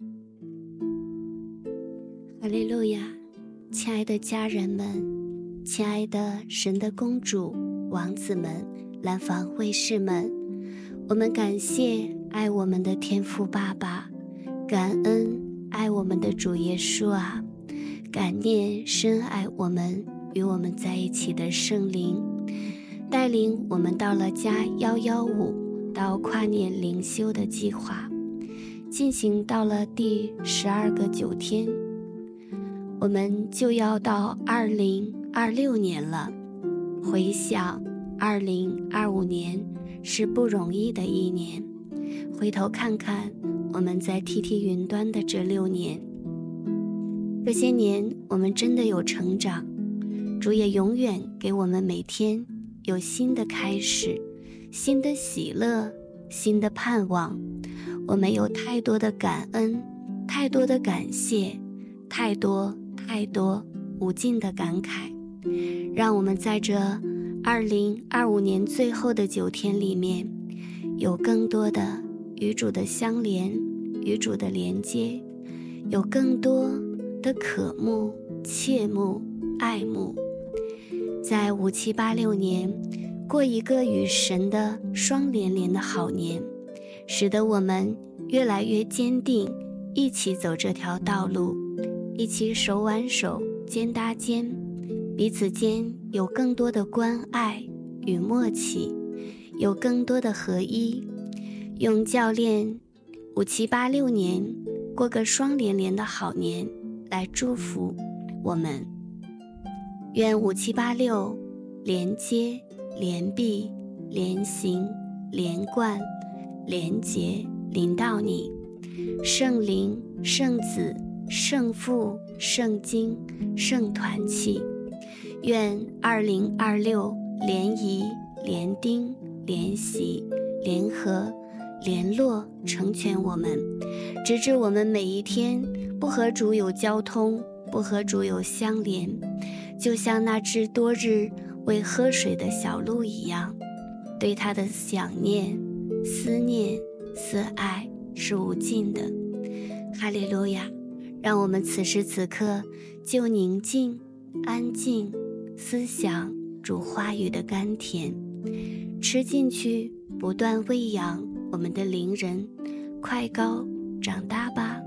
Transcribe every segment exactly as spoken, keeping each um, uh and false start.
哈利路亚！亲爱的家人们，亲爱的神的公主、王子们、蓝房卫士们，我们感谢爱我们的天父爸爸，感恩爱我们的主耶稣啊，感念深爱我们与我们在一起的圣灵，带领我们到了加一一五到跨年灵修的计划，进行到了第十二个九天，我们就要到二零二六年了。回想二零二五年是不容易的一年，回头看看我们在 T T 云端的这六年，这些年我们真的有成长，主也永远给我们每天有新的开始，新的喜乐，新的盼望。我们有太多的感恩，太多的感谢，太多太多无尽的感慨，让我们在这二零二五年最后的九天里面，有更多的与主的相连，与主的连接，有更多的渴慕、切慕、爱慕，在五七八六年过一个与神的双连连的好年，使得我们越来越坚定，一起走这条道路，一起手挽手，肩搭肩，彼此间有更多的关爱与默契，有更多的合一，用教练五七八六年过个双连连的好年来祝福我们。愿五七八六连接、连璧、连行、连贯、连结临到你，圣灵、圣子、圣父、圣经、圣团契。愿二零二六联谊、联丁、联席、联合、联络成全我们，直至我们每一天不和主有交通，不和主有相连，就像那只多日为喝水的小鹿一样，对他的想念、思念、思爱是无尽的。哈利路亚！让我们此时此刻就宁静、安静，思想主话语的甘甜，吃进去，不断喂养我们的灵人，快高长大吧。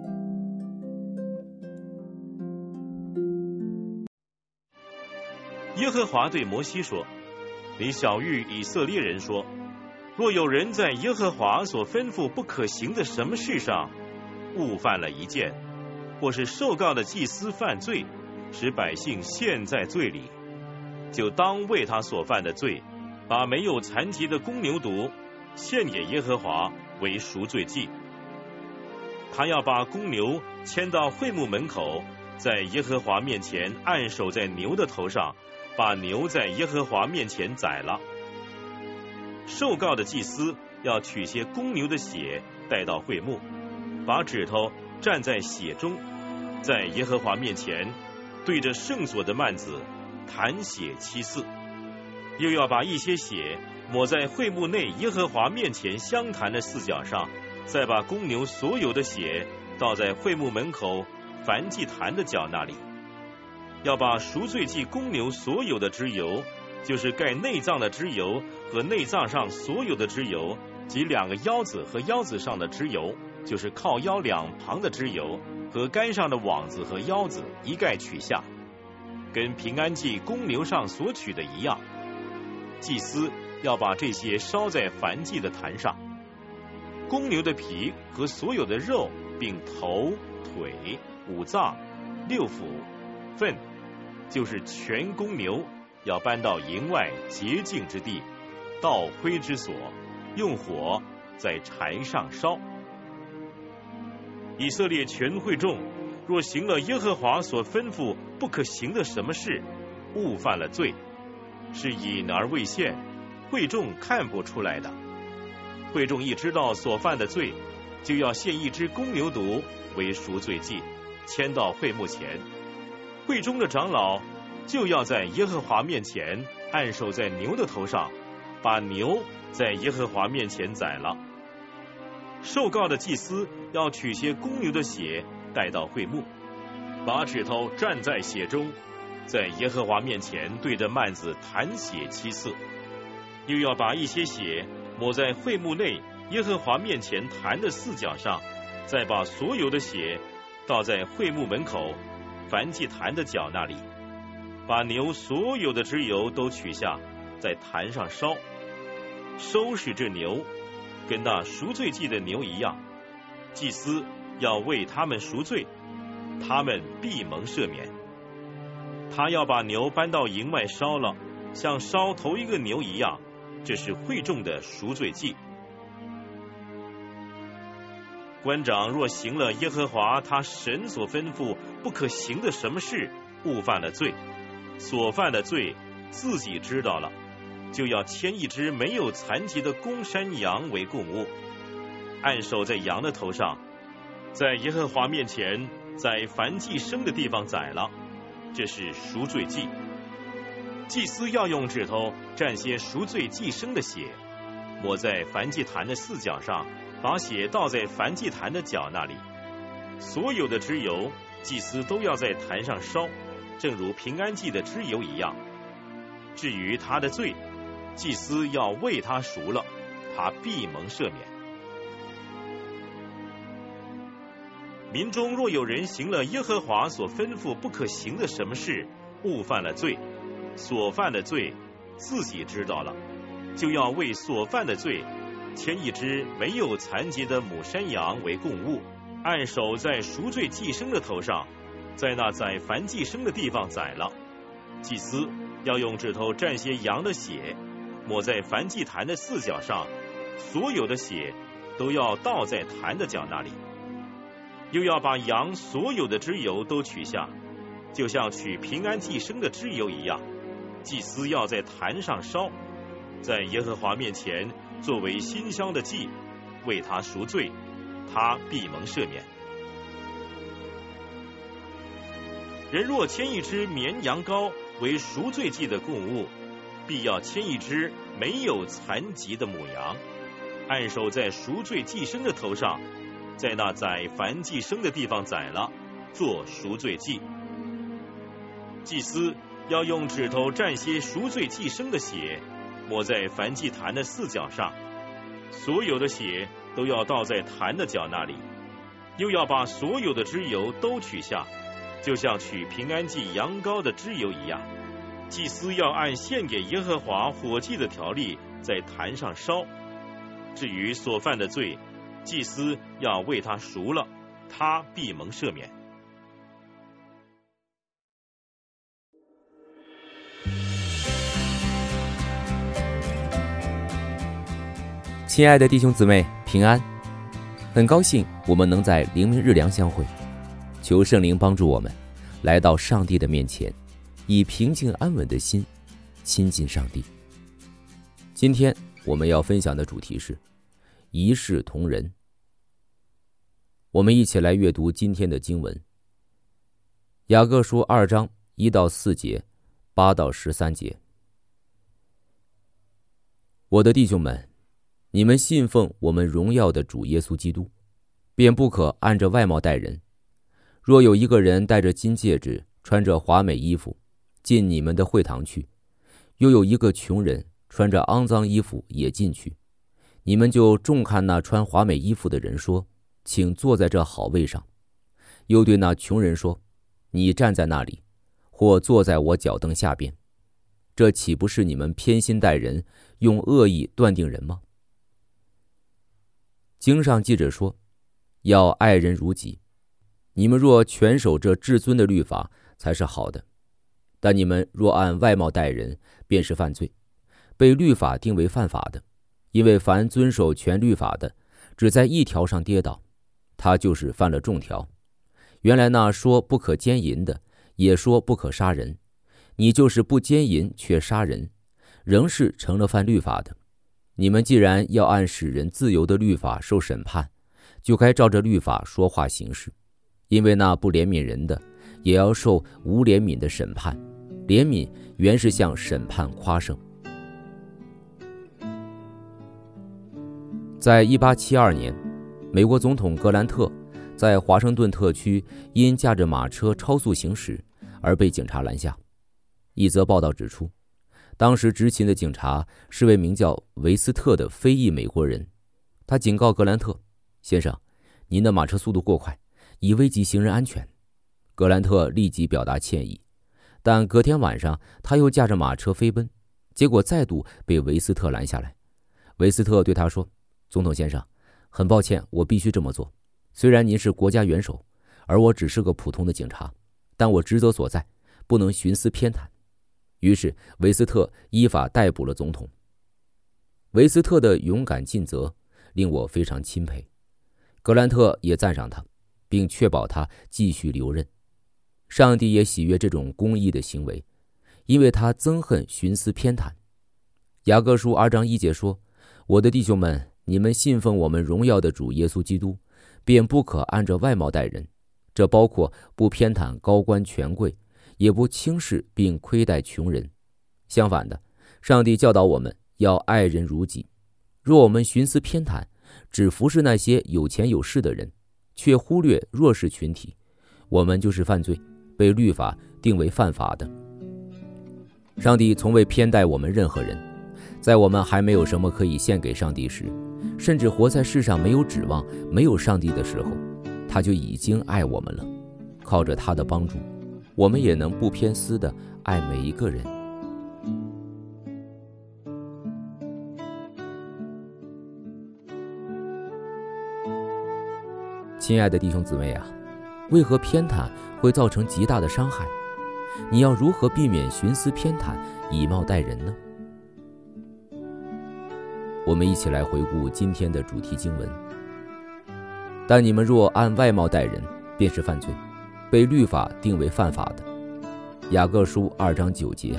耶和华对摩西说：你晓谕以色列人说，若有人在耶和华所吩咐不可行的什么事上误犯了一件，或是受告的祭司犯罪，使百姓陷在罪里，就当为他所犯的罪，把没有残疾的公牛犊献给耶和华为赎罪祭。他要把公牛牵到会幕门口，在耶和华面前按手在牛的头上，把牛在耶和华面前宰了。受告的祭司要取些公牛的血带到会幕，把指头蘸在血中，在耶和华面前对着圣所的幔子弹血七次，又要把一些血抹在会幕内耶和华面前香坛的四角上，再把公牛所有的血倒在会幕门口燔祭坛的角那里。要把赎罪祭公牛所有的脂油，就是盖内脏的脂油和内脏上所有的脂油，及两个腰子和腰子上的脂油，就是靠腰两旁的脂油和杆上的网子和腰子，一概取下，跟平安祭公牛上所取的一样。祭司要把这些烧在燔祭的坛上。公牛的皮和所有的肉，并头、腿、五脏、六腑、粪，就是全公牛，要搬到营外洁净之地，到灰之所，用火在柴上烧。以色列全会众若行了耶和华所吩咐不可行的什么事，误犯了罪，是隐而未现，会众看不出来的。会众一知道所犯的罪，就要献一只公牛犊为赎罪祭，牵到会幕前。会中的长老就要在耶和华面前按手在牛的头上，把牛在耶和华面前宰了。 受告的祭司要取些公牛的血带到会幕，把指头蘸在血中，在耶和华面前对着幔子弹血七次，又要把一些血抹在会幕内耶和华面前坛的四角上，再把所有的血倒在会幕门口燔祭坛的角那里，把牛所有的脂油都取下，在坛上烧，收拾这牛，跟那赎罪祭的牛一样，祭司要为他们赎罪，他们必蒙赦免。他要把牛搬到营外烧了，像烧头一个牛一样，这是会众的赎罪祭。官长若行了耶和华他神所吩咐不可行的什么事，误犯了罪，所犯的罪自己知道了，就要牵一只没有残疾的公山羊为供物，按手在羊的头上，在耶和华面前在燔祭生的地方宰了，这是赎罪祭。祭司要用指头蘸些赎罪祭生的血，抹在燔祭坛的四角上，把血倒在燔祭坛的角那里。所有的脂油祭司都要在坛上烧，正如平安祭的脂油一样。至于他的罪，祭司要为他赎了，他必蒙赦免。民中若有人行了耶和华所吩咐不可行的什么事，误犯了罪，所犯的罪自己知道了，就要为所犯的罪牵一只没有残疾的母山羊为供物，按手在赎罪祭生的头上，在那宰燔祭生的地方宰了。祭司要用指头蘸些羊的血，抹在燔祭坛的四角上，所有的血都要倒在坛的角那里。又要把羊所有的脂油都取下，就像取平安祭生的脂油一样。祭司要在坛上烧，在耶和华面前作为馨香的祭，为他赎罪，他必蒙赦免。人若牵一只绵羊羔为赎罪祭的供物，必要牵一只没有残疾的母羊，按手在赎罪祭生的头上，在那宰燔祭生的地方宰了，做赎罪祭。祭司要用指头蘸些赎罪祭生的血，抹在燔祭坛的四角上，所有的血都要倒在坛的角那里。又要把所有的脂油都取下，就像取平安祭羊羔的脂油一样。祭司要按献给耶和华火祭的条例在坛上烧。至于所犯的罪，祭司要为他赎了，他必蒙赦免。 亲爱的弟兄姊妹，平安！很高兴我们能在灵明日粮相会，求圣灵帮助我们来到上帝的面前，以平静安稳的心亲近上帝。今天我们要分享的主题是一视同仁。我们一起来阅读今天的经文，雅各书二章一到四节，八到十三节。我的弟兄们，你们信奉我们荣耀的主耶稣基督，便不可按着外貌待人。若有一个人戴着金戒指，穿着华美衣服，进你们的会堂去，又有一个穷人穿着肮脏衣服也进去，你们就重看那穿华美衣服的人说，请坐在这好位上，又对那穷人说，你站在那里，或坐在我脚凳下边，这岂不是你们偏心待人，用恶意断定人吗？经上记着说，要爱人如己。你们若全守这至尊的律法，才是好的。但你们若按外貌待人，便是犯罪，被律法定为犯法的。因为凡遵守全律法的，只在一条上跌倒，他就是犯了众条。原来那说不可奸淫的，也说不可杀人，你就是不奸淫却杀人，仍是成了犯律法的。你们既然要按使人自由的律法受审判，就该照着律法说话行事。因为那不怜悯人的，也要受无怜悯的审判。怜悯原是向审判夸胜。在一八七二年， 美国总统格兰特在华盛顿特区因驾着马车超速行驶而被警察拦下。一则报道指出，当时执勤的警察是位名叫维斯特的非裔美国人，他警告格兰特：“先生，您的马车速度过快，已危及行人安全。”格兰特立即表达歉意，但隔天晚上他又驾着马车飞奔，结果再度被维斯特拦下来。维斯特对他说：“总统先生，很抱歉，我必须这么做。虽然您是国家元首，而我只是个普通的警察，但我职责所在，不能徇私偏袒。”于是维斯特依法逮捕了总统。维斯特的勇敢尽责令我非常钦佩，格兰特也赞赏他，并确保他继续留任。上帝也喜悦这种公义的行为，因为他憎恨徇私偏袒。雅各书二章一节说：“我的弟兄们，你们信奉我们荣耀的主耶稣基督，便不可按着外貌待人，这包括不偏袒高官权贵，也不轻视并亏待穷人。相反的，上帝教导我们要爱人如己。若我们徇私偏袒，只服侍那些有钱有势的人，却忽略弱势群体，我们就是犯罪，被律法定为犯法的。”上帝从未偏待我们任何人，在我们还没有什么可以献给上帝时，甚至活在世上没有指望、没有上帝的时候，他就已经爱我们了。靠着他的帮助，我们也能不偏私地爱每一个人。亲爱的弟兄姊妹啊，为何偏袒会造成极大的伤害？你要如何避免徇私偏袒、以貌待人呢？我们一起来回顾今天的主题经文。但你们若按外貌待人，便是犯罪，被律法定为犯法的。雅各书二章九节。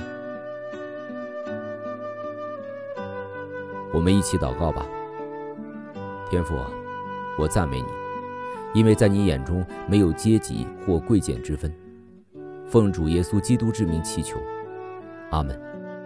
我们一起祷告吧。天父啊，我赞美你，因为在你眼中没有阶级或贵贱之分。奉主耶稣基督之名祈求，阿们。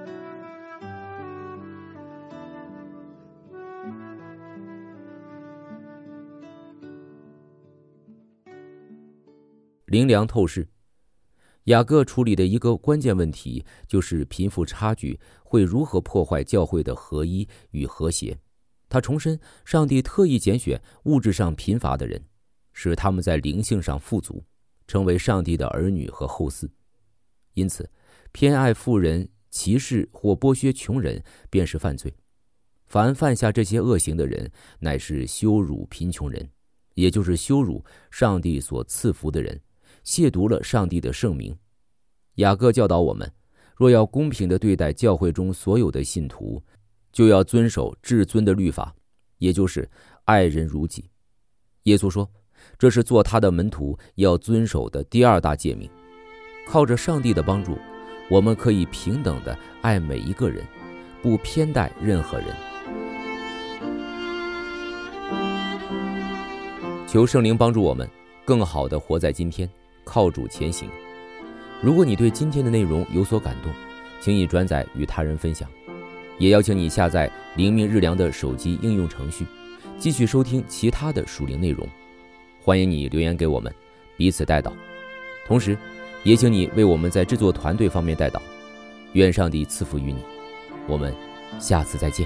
灵粮透视，雅各处理的一个关键问题就是贫富差距会如何破坏教会的合一与和谐。他重申，上帝特意拣选物质上贫乏的人，使他们在灵性上富足，成为上帝的儿女和后嗣。因此，偏爱富人、歧视或剥削穷人便是犯罪。凡犯下这些恶行的人，乃是羞辱贫穷人，也就是羞辱上帝所赐福的人，亵渎了上帝的圣名。雅各教导我们，若要公平地对待教会中所有的信徒，就要遵守至尊的律法，也就是爱人如己。耶稣说，这是做他的门徒要遵守的第二大诫命。靠着上帝的帮助，我们可以平等地爱每一个人，不偏待任何人。求圣灵帮助我们更好地活在今天，靠主前行。如果你对今天的内容有所感动，请你转载与他人分享，也邀请你下载灵命日粮的手机应用程序，继续收听其他的属灵内容。欢迎你留言给我们，彼此代祷。同时也请你为我们在制作团队方面代祷。愿上帝赐福于你，我们下次再见。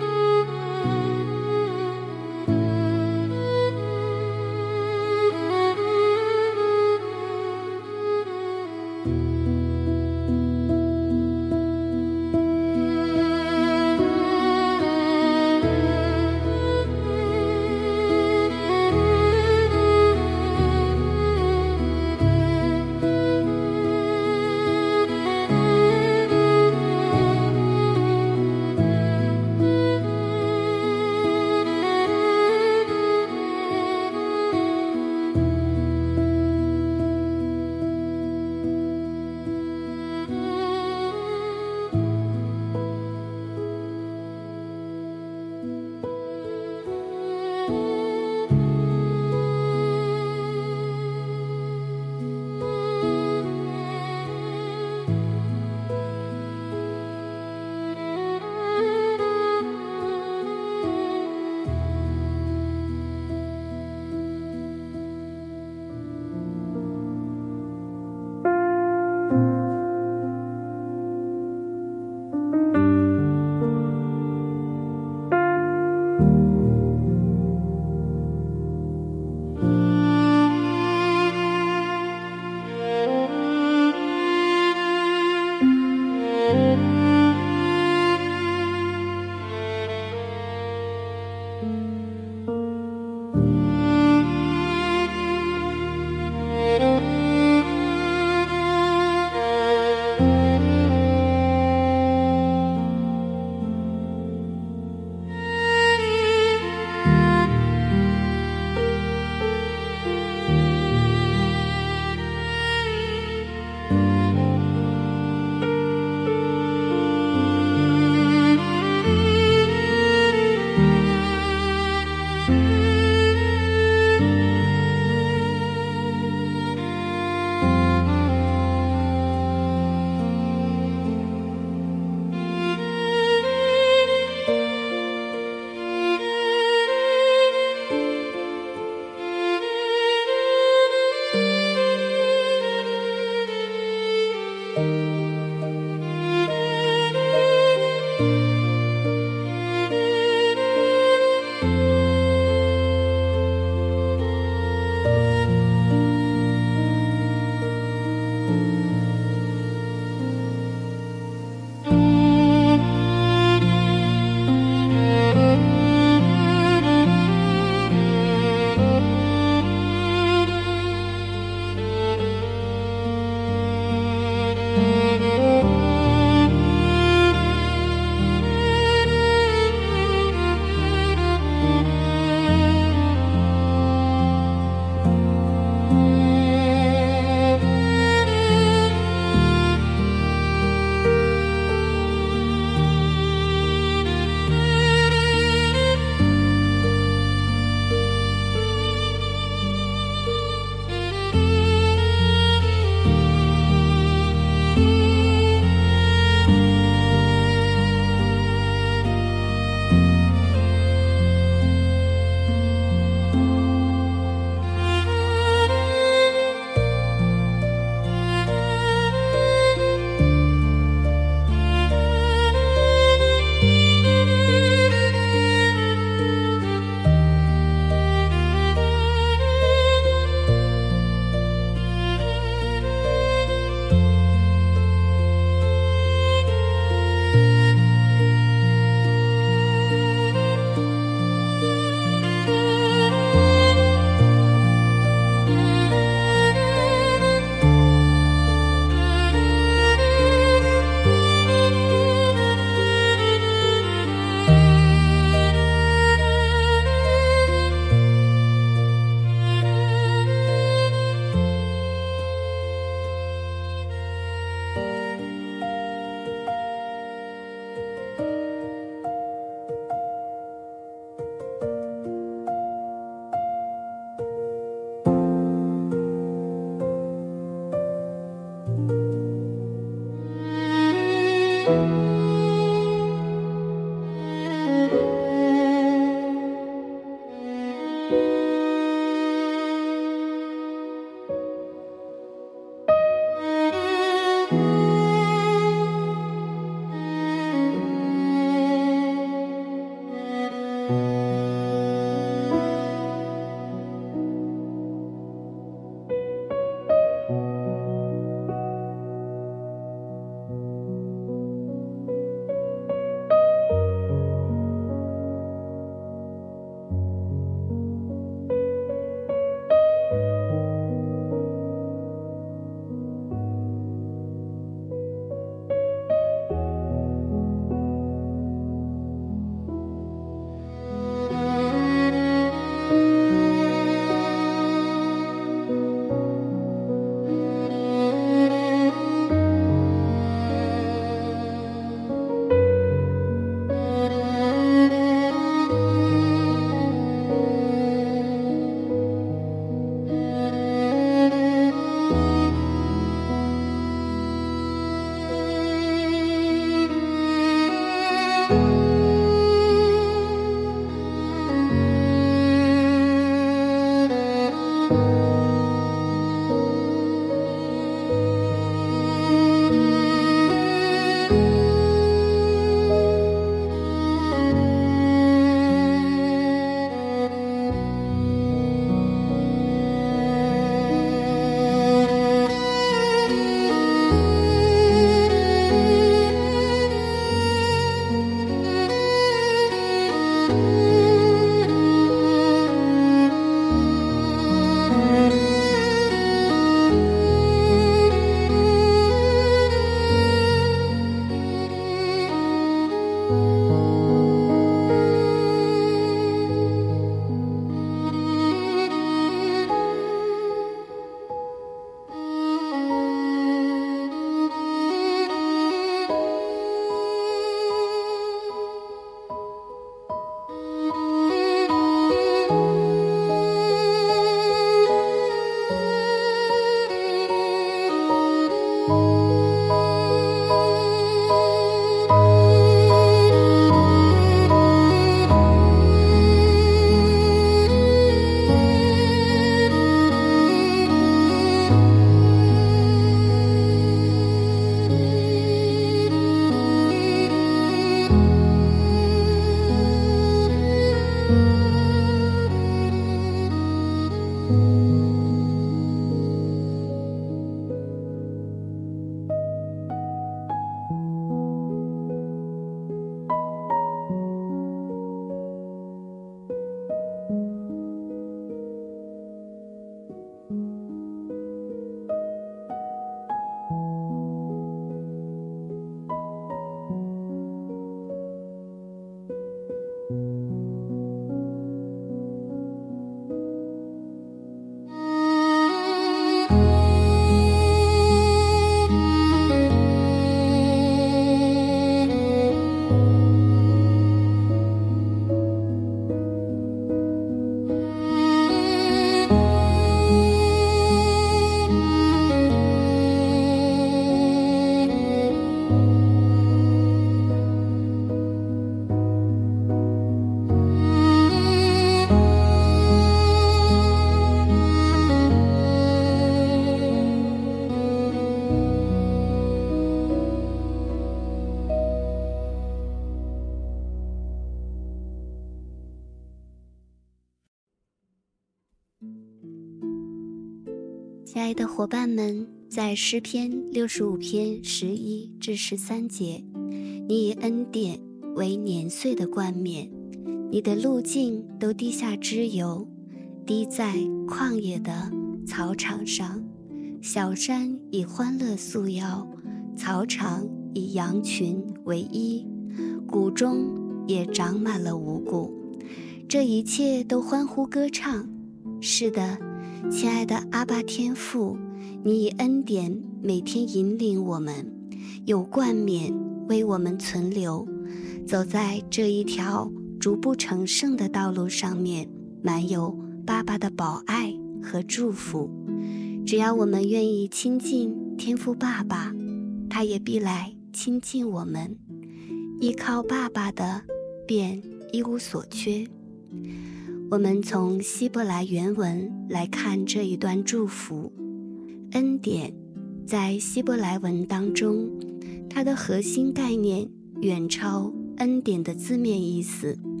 亲爱的伙伴们，在诗篇六十五篇十一至十三节，你以恩典为年岁的冠冕，你的路径都滴下脂油，滴在旷野的草场上。小山以欢乐束腰，草场以羊群为衣，谷中也长满了五谷。这一切都欢呼歌唱。是的，亲爱的阿爸天父，你以恩典每天引领我们，有冠冕为我们存留，走在这一条逐步成圣的道路上面，满有爸爸的保爱和祝福。只要我们愿意亲近天父爸爸，他也必来亲近我们。依靠爸爸的，便一无所缺。我们从希伯来原文来看这一段祝福。恩典在希伯来文当中，它的核心概念远超恩典的字面意思，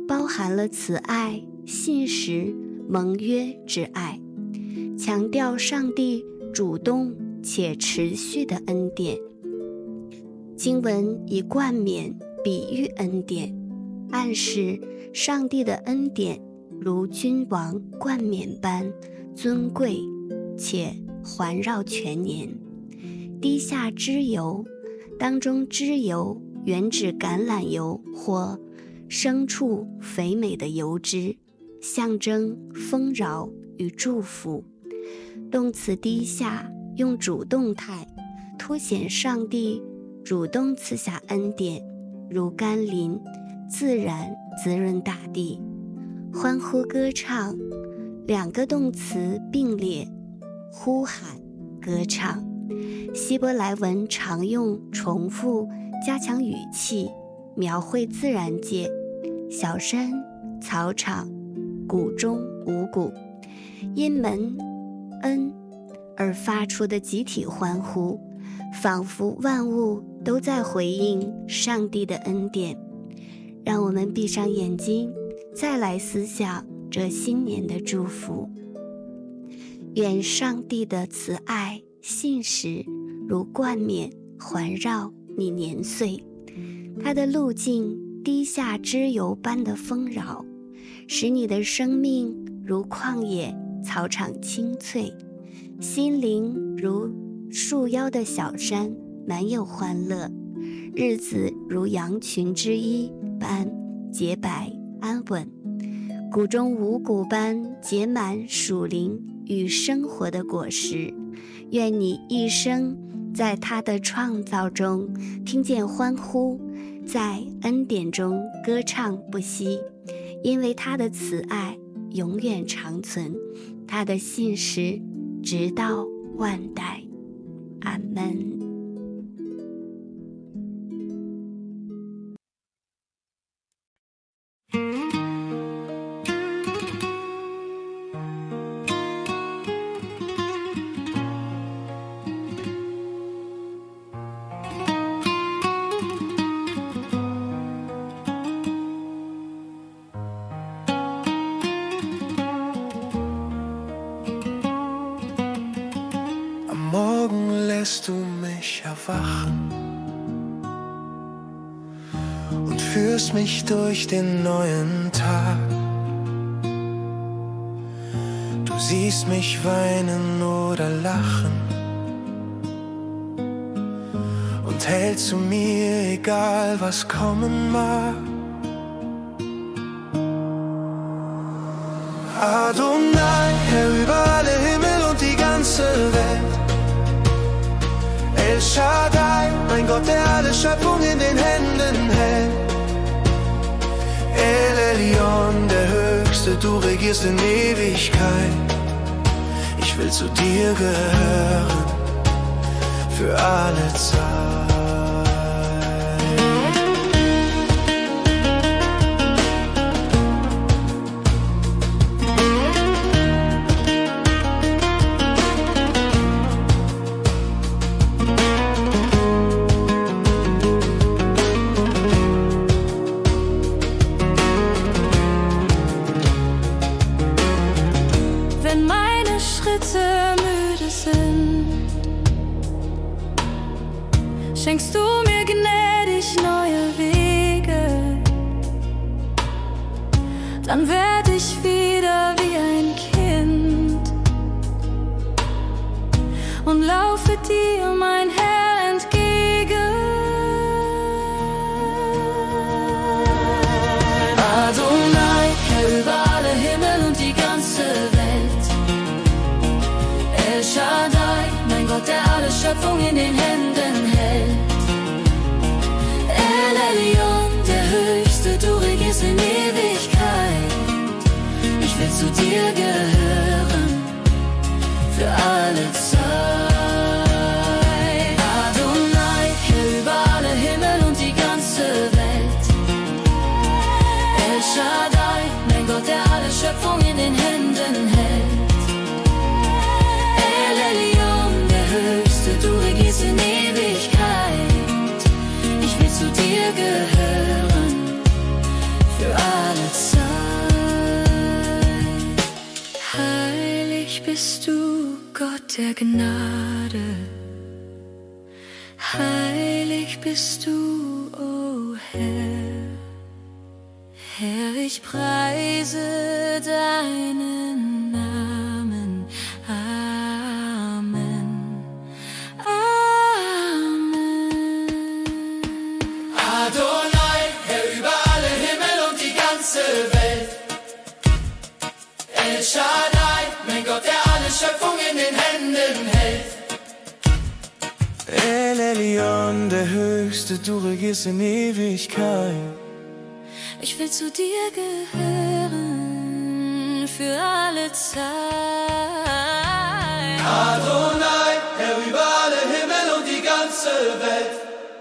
包含了慈爱、信实、盟约之爱，强调上帝主动且持续的恩典。经文以冠冕比喻恩典，暗示上帝的恩典如君王冠冕般尊贵且环绕全年。滴下脂油，当中脂油原指橄榄油或牲畜肥美的油脂，象征丰饶与祝福。动词滴下用主动态，凸显上帝主动赐下恩典，如甘霖自然滋润大地。欢呼歌唱，两个动词并列，呼喊歌唱。希伯来文常用重复加强语气，描绘自然界，小山、草场、谷中五谷，因蒙恩而发出的集体欢呼，仿佛万物都在回应上帝的恩典。让我们闭上眼睛，再来思想这新年的祝福。愿上帝的慈爱、信实如冠冕环绕你年岁，他的路径滴下脂油般的丰饶，使你的生命如旷野草场青翠，心灵如束腰的小山满有欢乐，日子如羊群之衣般洁白安稳，谷中五谷般结满属灵与生活的果实。愿你一生在他的创造中听见欢呼，在恩典中歌唱不息，因为他的慈爱永远长存，他的信实直到万代。阿们。 Morgen lässt du mich erwachen und führst mich durch den neuen Tag. Du siehst mich weinen oder lachen und hältst zu mir, egal was kommen mag. Adonai, Herr über alle Himmel und die ganze Welt. El Shaddai, mein Gott, der alle Schöpfung in den Händen hält. El Elyon, der Höchste, du regierst in Ewigkeit. Ich will zu dir gehören für alle Zeit. Schenkst du mir gnädig neue Wege, dann werd ich wieder wie ein Kind und laufe dir, mein Herr, entgegen. Adonai, Herr über alle Himmel und die ganze Welt. El Shaddai, mein Gott, der alle Schöpfung in den Händen hält. El Elyon, der Höchste, du regierst in Ewigkeit. Ich will zu dir gehören für alle Zeit. Adonai, Herr über alle Himmel und die ganze Welt. El Shaddai, mein Gott, der alle Schöpfung in den Händen hält. El Elyon, der Höchste, du regierst in Ewigkeit. Ich will zu dir gehören für alle Zeit. bist du, Gott der Gnade. Heilig bist du, o oh Herr. Herr, ich preise deinen Namen. Amen. Amen. Adonai, Herr über alle Himmel und die ganze Welt. El Shaddai, mein Gott, der alle Schöpfung in den Händen hält. El Elyon, der Höchste, du regierst in Ewigkeit. Ich will zu dir gehören für alle Zeit. Adonai, Herr über alle Himmel und die ganze Welt.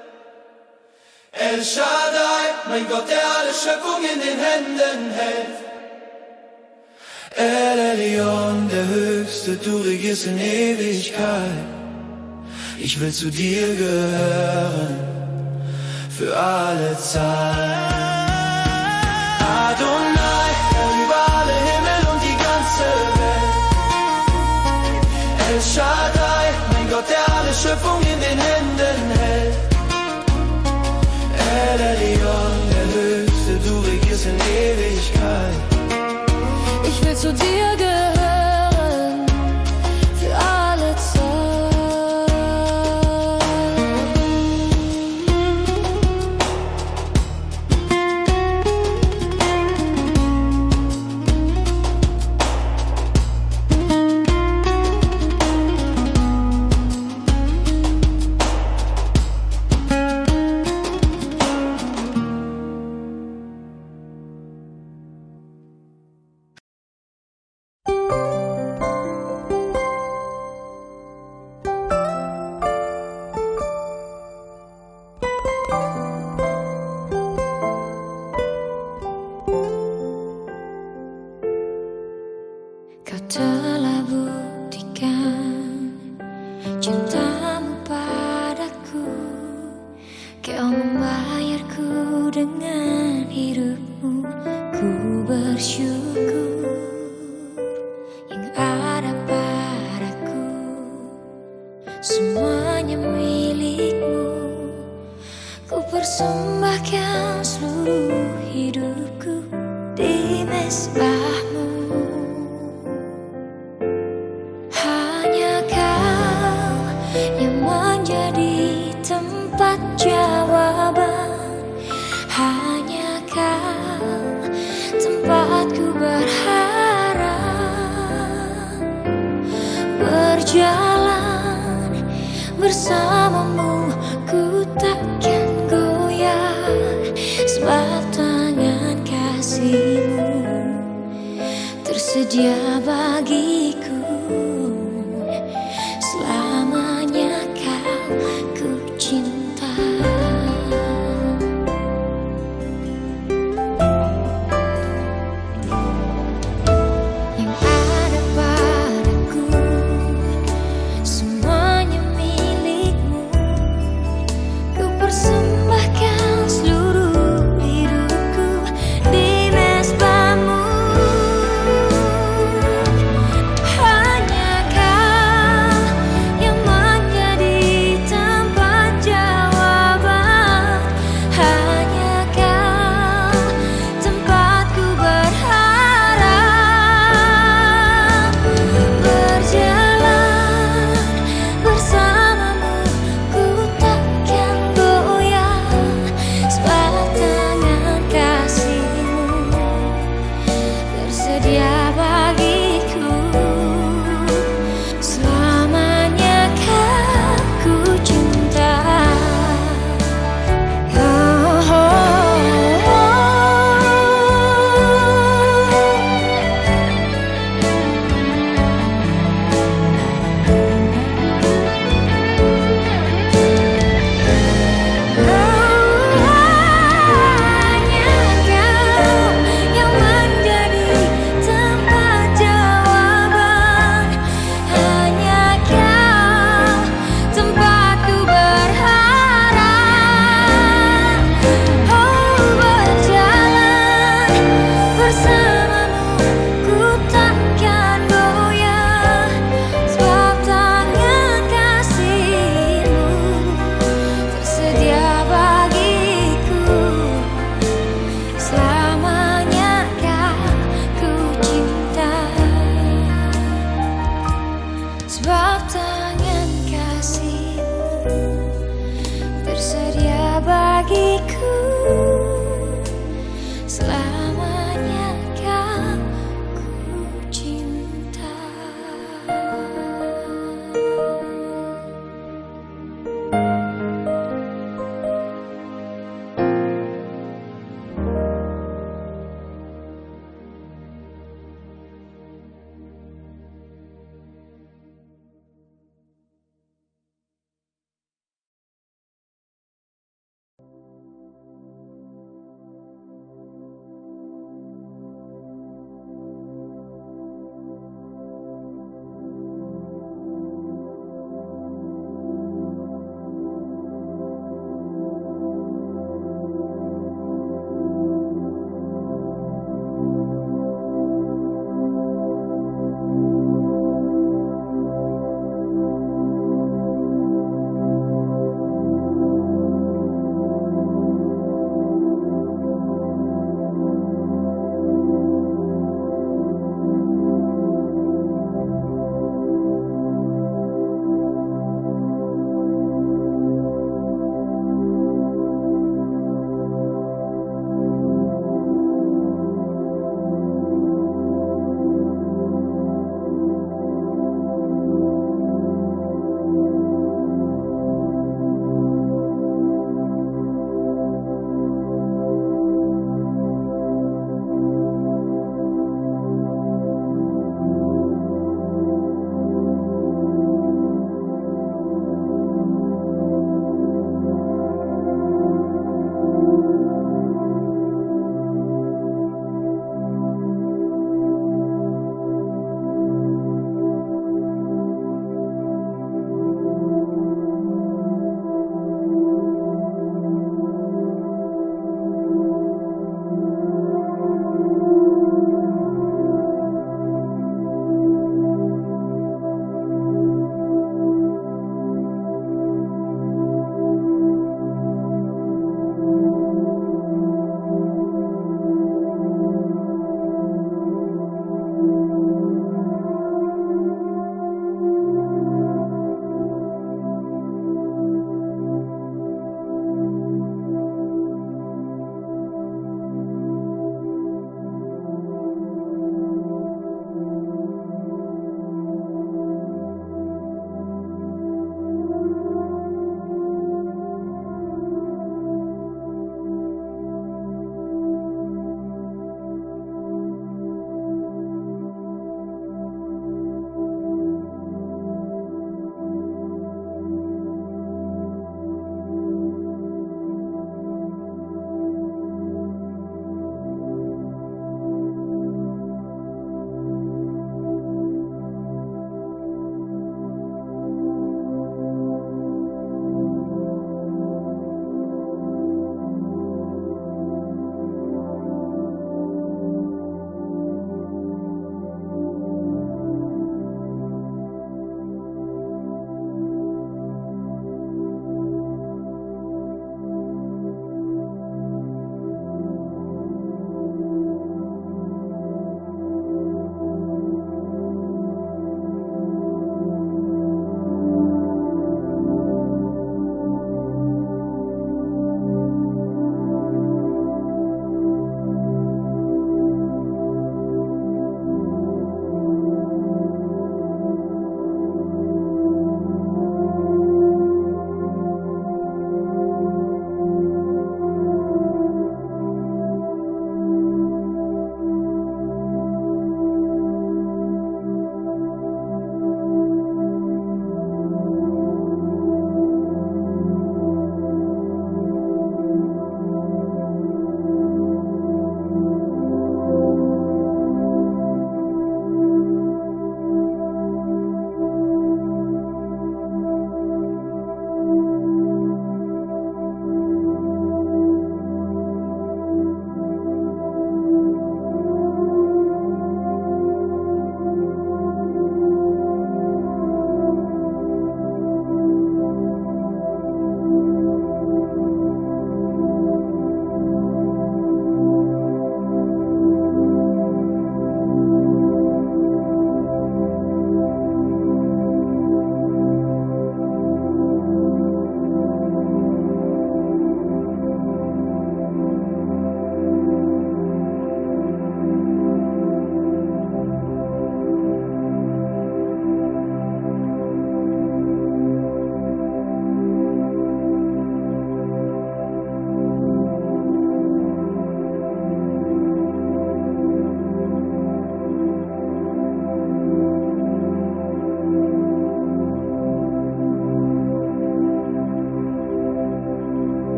El Shaddai, mein Gott, der alle Schöpfung in den Händen hält. El Elyon, der Höchste, du regierst in Ewigkeit. Ich will zu dir gehören für alle Zeit. Adonai, Herr über alle Himmel und die ganze Welt. El Shaddai, mein Gott, der alle Schöpfung in den Händen hält. El Elyon, der Höchste, du regierst in Ewigkeit. Ich will zu dir gehören für alle Zeit. Kau telah buktikan cintamu padaku. Kau membayarku dengan hidupmu. Ku bersyukur yang ada padaku. Semuanya milikmu. Ku persembahkan seluruh hidupku di mezbahmu. Tempat jawaban hanya kau, tempatku berharap. Berjalan bersamamu, ku takkan goyah. Sebab tangan kasihmu tersedia bagi